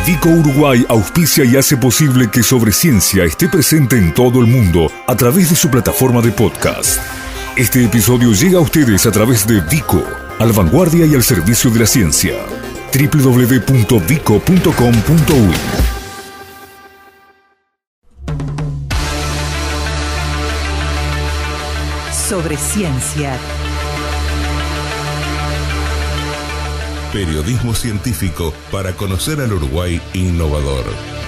Vico Uruguay auspicia y hace posible que Sobre Ciencia esté presente en todo el mundo a través de su plataforma de podcast. Este episodio llega a ustedes a través de Vico, a la vanguardia y al servicio de la ciencia. www.vico.com.uy. Sobre Ciencia. Periodismo científico para conocer al Uruguay innovador.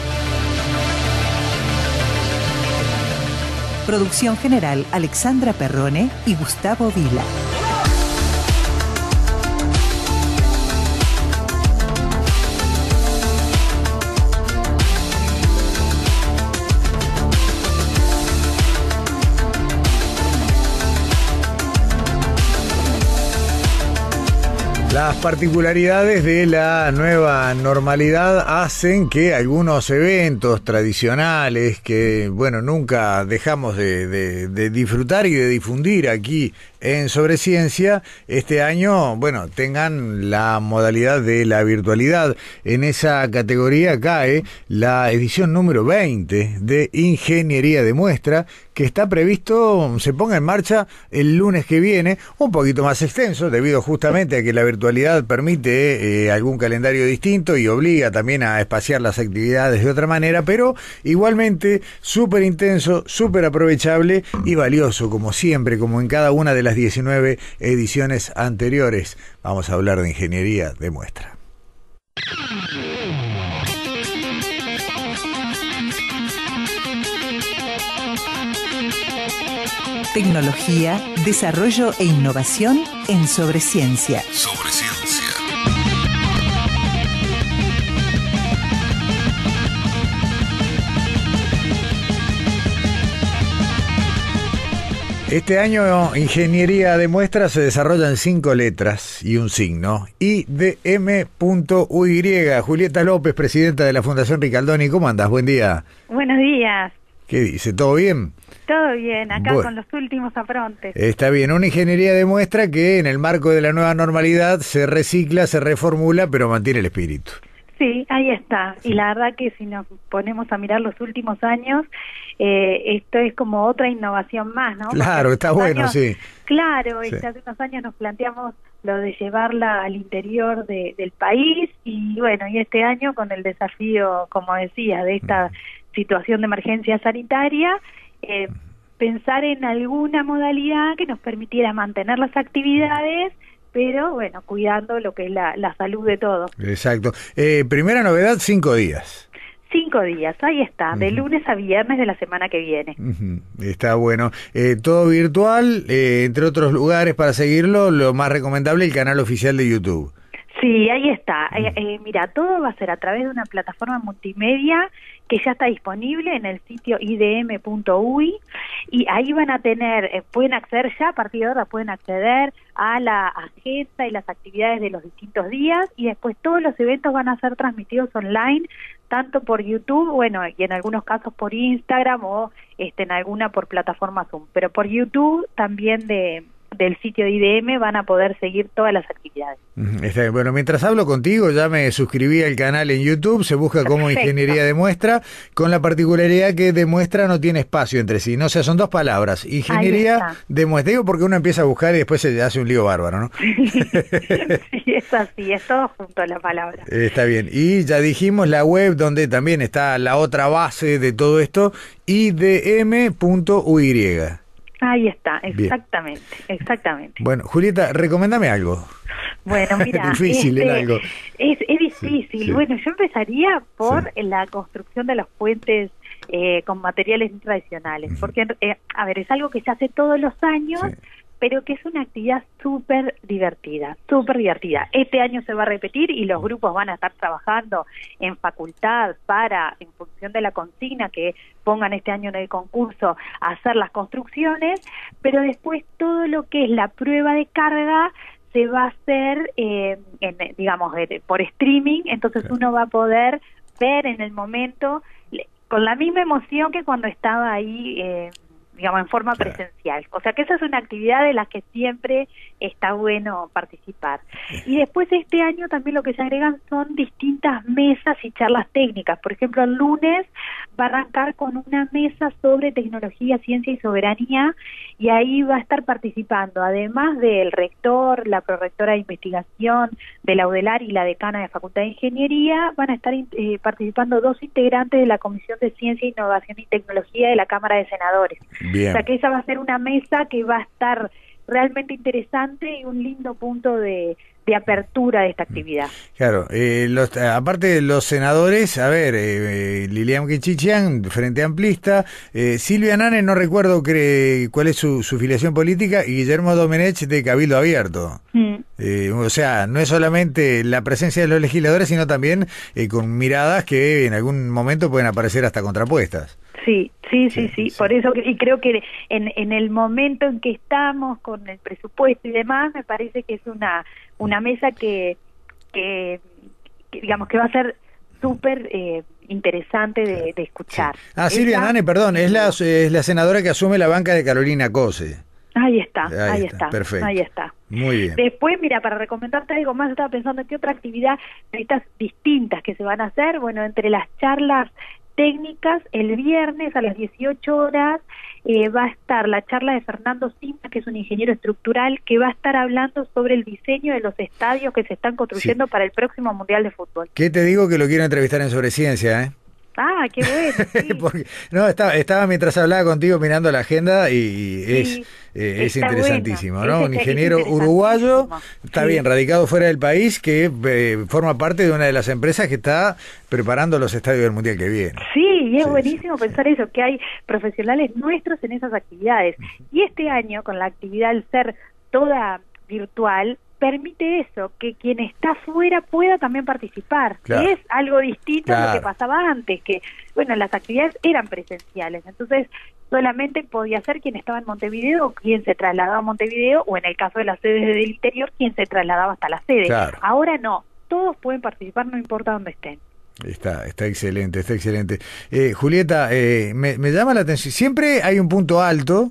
Producción general Alexandra Perrone y Gustavo Vila. Las particularidades de la nueva normalidad hacen que algunos eventos tradicionales que, bueno, nunca dejamos de disfrutar y de difundir aquí en Sobre Ciencia, este año, bueno, tengan la modalidad de la virtualidad. En esa categoría cae la edición número 20 de Ingeniería de Muestra, que está previsto se ponga en marcha el lunes que viene, un poquito más extenso, debido justamente a que la virtualidad permite algún calendario distinto y obliga también a espaciar las actividades de otra manera, pero igualmente súper intenso, súper aprovechable y valioso, como siempre, como en cada una de las 19 ediciones anteriores. Vamos a hablar de Ingeniería de Muestra. Tecnología, desarrollo e innovación en Sobre Ciencia. Sobre Ciencia. Este año Ingeniería de Muestra se desarrolla en 5 letras y un signo. IDM.UY. Julieta López, presidenta de la Fundación Ricaldoni. ¿Cómo andás? Buen día. Buenos días. ¿Qué dice? ¿Todo bien? Todo bien, acá bueno, con los últimos aprontes. Está bien, una ingeniería de muestra que en el marco de la nueva normalidad se recicla, se reformula, pero mantiene el espíritu. Sí, ahí está. Y la verdad que si nos ponemos a mirar los últimos años, esto es como otra innovación más, ¿no? Claro, está bueno, años, sí. Claro, sí. Hace unos años nos planteamos lo de llevarla al interior del país y bueno, y este año con el desafío, como decía, de esta situación de emergencia sanitaria, pensar en alguna modalidad que nos permitiera mantener las actividades, pero bueno, cuidando lo que es la salud de todos. Exacto. Primera novedad, 5 días. 5 días, ahí está, de lunes a viernes de la semana que viene. Está bueno. Todo virtual, entre otros lugares para seguirlo, lo más recomendable, el canal oficial de YouTube. Sí, ahí está. Mira, todo va a ser a través de una plataforma multimedia que ya está disponible en el sitio idm.uy y ahí van a tener, pueden acceder ya, a partir de ahora pueden acceder a la agenda y las actividades de los distintos días y después todos los eventos van a ser transmitidos online, tanto por YouTube, bueno, y en algunos casos por Instagram o en alguna por plataforma Zoom, pero por YouTube también del sitio de IDM van a poder seguir todas las actividades. Está bien. Bueno, mientras hablo contigo, ya me suscribí al canal en YouTube, se busca como Perfecto. Ingeniería de Muestra, con la particularidad que de muestra no tiene espacio entre sí, no, o sea, son 2 palabras, Ingeniería de Muestra, digo porque uno empieza a buscar y después se hace un lío bárbaro, ¿no? Sí, es así, es todo junto a la palabra. Está bien, y ya dijimos la web donde también está la otra base de todo esto, idm.uy. Ahí está, exactamente, exactamente. Bueno, Julieta, recomendame algo. Bueno, mira, difícil algo. Es difícil. Sí. Bueno, yo empezaría por la construcción de los puentes con materiales tradicionales, porque, a ver, es algo que se hace todos los años, pero que es una actividad súper divertida, súper divertida. Este año se va a repetir y los grupos van a estar trabajando en facultad para, en función de la consigna que pongan este año en el concurso, hacer las construcciones, pero después todo lo que es la prueba de carga se va a hacer, digamos, por streaming, entonces uno va a poder ver en el momento, con la misma emoción que cuando estaba ahí digamos, en forma presencial. O sea que esa es una actividad de la que siempre está bueno participar. Y después este año también lo que se agregan son distintas mesas y charlas técnicas. Por ejemplo, el lunes va a arrancar con una mesa sobre tecnología, ciencia y soberanía, y ahí va a estar participando, además del rector, la prorectora de investigación de la UDELAR y la decana de Facultad de Ingeniería, van a estar participando 2 integrantes de la Comisión de Ciencia, Innovación y Tecnología de la Cámara de Senadores. Bien. O sea que esa va a ser una mesa que va a estar realmente interesante y un lindo punto de apertura de esta actividad. Claro, aparte de los senadores, a ver, Lilian Quinchichian, Frente Amplista, Silvia Nane, no recuerdo cuál es su filiación política, y Guillermo Domenech de Cabildo Abierto. O sea, no es solamente la presencia de los legisladores, sino también con miradas que en algún momento pueden aparecer hasta contrapuestas. Sí. Por eso, y creo que en el momento en que estamos con el presupuesto y demás, me parece que es una mesa que digamos que va a ser súper interesante de escuchar. Sí. Silvia Nane, perdón, es la senadora que asume la banca de Carolina Cose. Ahí está. Perfecto. Ahí está. Muy bien. Después, mira, para recomendarte algo más, estaba pensando en qué otra actividad de estas distintas que se van a hacer. Bueno, entre las charlas técnicas, el viernes a las 18 horas va a estar la charla de Fernando Simba, que es un ingeniero estructural, que va a estar hablando sobre el diseño de los estadios que se están construyendo para el próximo Mundial de Fútbol. ¿Qué te digo que lo quiero entrevistar en Sobre Ciencia, eh? Ah, qué bueno. Sí. Porque, no, estaba mientras hablaba contigo mirando la agenda y es interesantísimo, bueno, ¿no? Un ingeniero uruguayo, está bien, radicado fuera del país, que forma parte de una de las empresas que está preparando los estadios del Mundial que viene. Sí, y es buenísimo pensar eso, que hay profesionales nuestros en esas actividades. Y este año, con la actividad al ser toda virtual, permite eso, que quien está afuera pueda también participar. Claro. Es algo distinto a lo que pasaba antes, que, bueno, las actividades eran presenciales, entonces solamente podía ser quien estaba en Montevideo o quien se trasladaba a Montevideo, o en el caso de las sedes del interior, quien se trasladaba hasta la sede. Claro. Ahora no, todos pueden participar, no importa dónde estén. Está excelente, está excelente. Julieta, me llama la atención, siempre hay un punto alto,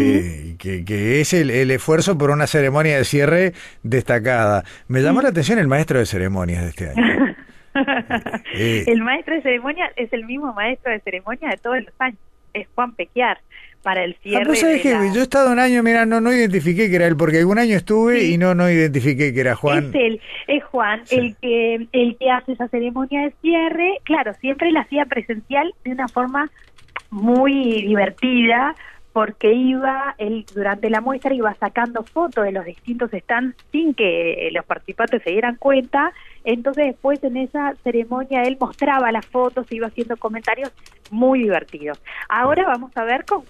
que es el esfuerzo por una ceremonia de cierre destacada. Me llamó la atención el maestro de ceremonias de este año. El maestro de ceremonias es el mismo maestro de ceremonias de todos los años, es Juan Pequiar. Para el cierre. ¿Vos sabés que yo he estado un año, mira, no identifiqué que era él, porque algún año estuve y no identifiqué que era Juan. Es él, es Juan, el que hace esa ceremonia de cierre. Claro, siempre la hacía presencial de una forma muy divertida, porque él durante la muestra iba sacando fotos de los distintos stands sin que los participantes se dieran cuenta. Entonces después en esa ceremonia él mostraba las fotos, iba haciendo comentarios muy divertidos. Ahora vamos a ver cómo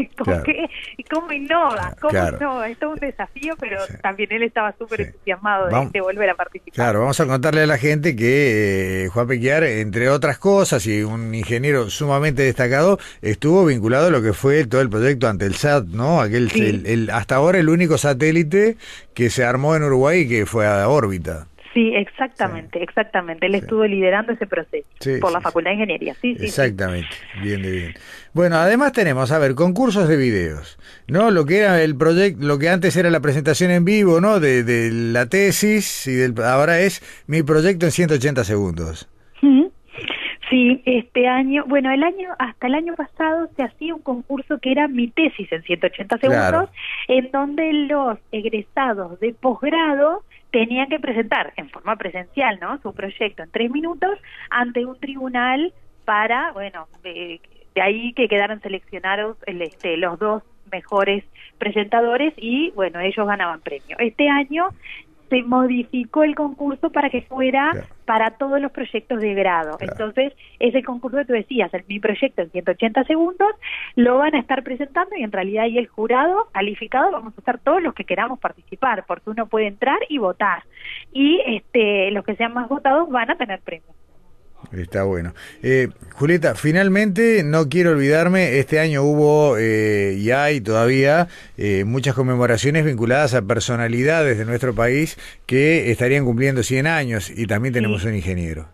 innova, innova. Es todo un desafío, pero también él estaba súper entusiasmado de volver a participar. Claro, vamos a contarle a la gente que Juan Pequiar, entre otras cosas, y un ingeniero sumamente destacado, estuvo vinculado a lo que fue todo el proyecto Antelsat, ¿no? Hasta ahora el único satélite que se armó en Uruguay y que fue a órbita. Sí, exactamente. Él estuvo liderando ese proceso por la Facultad de Ingeniería. Exactamente, bien. Bueno, además tenemos, concursos de videos, ¿no? Lo que era el proyecto, lo que antes era la presentación en vivo, ¿no? De la tesis, ahora es mi proyecto en 180 segundos. Sí, hasta el año pasado se hacía un concurso que era mi tesis en 180 segundos, en donde los egresados de posgrado tenían que presentar en forma presencial, ¿no?, su proyecto en 3 minutos ante un tribunal para, de ahí que quedaron seleccionados los 2 mejores presentadores y, ellos ganaban premio. Este año se modificó el concurso para que fuera para todos los proyectos de grado. Entonces, ese concurso que tú decías, mi proyecto en 180 segundos, lo van a estar presentando y en realidad ahí el jurado calificado vamos a estar todos los que queramos participar, porque uno puede entrar y votar. Y los que sean más votados van a tener premios. Está bueno. Julieta, finalmente no quiero olvidarme, este año hubo y hay todavía muchas conmemoraciones vinculadas a personalidades de nuestro país que estarían cumpliendo 100 años y también tenemos un ingeniero.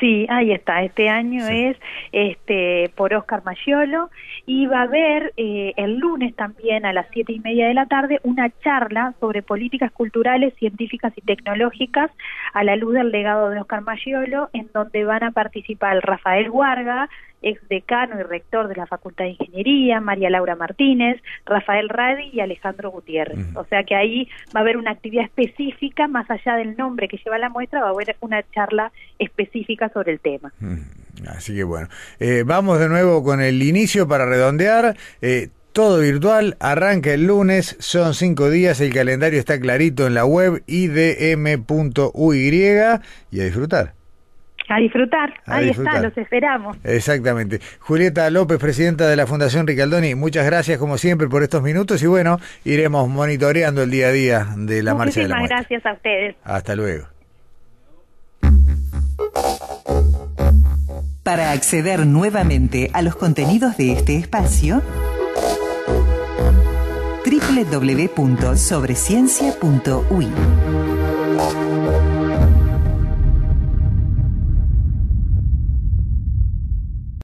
Sí, ahí está. Este año es por Oscar Maggiolo, y va a haber el lunes también a las 7:30 de la tarde una charla sobre políticas culturales, científicas y tecnológicas a la luz del legado de Oscar Maggiolo, en donde van a participar Rafael Guarga, ex decano y rector de la Facultad de Ingeniería, María Laura Martínez, Rafael Radi y Alejandro Gutiérrez. O sea que ahí va a haber una actividad específica, más allá del nombre que lleva la muestra, va a haber una charla específica sobre el tema. Así que bueno, vamos de nuevo con el inicio para redondear. Todo virtual, arranca el lunes, son 5 días, el calendario está clarito en la web idm.uy y a disfrutar. A disfrutar, ahí está, los esperamos. Exactamente. Julieta López, presidenta de la Fundación Ricaldoni, muchas gracias como siempre por estos minutos y bueno, iremos monitoreando el día a día de la marcha de la muestra. Muchísimas gracias a ustedes. Hasta luego. Para acceder nuevamente a los contenidos de este espacio, www.sobresciencia.uy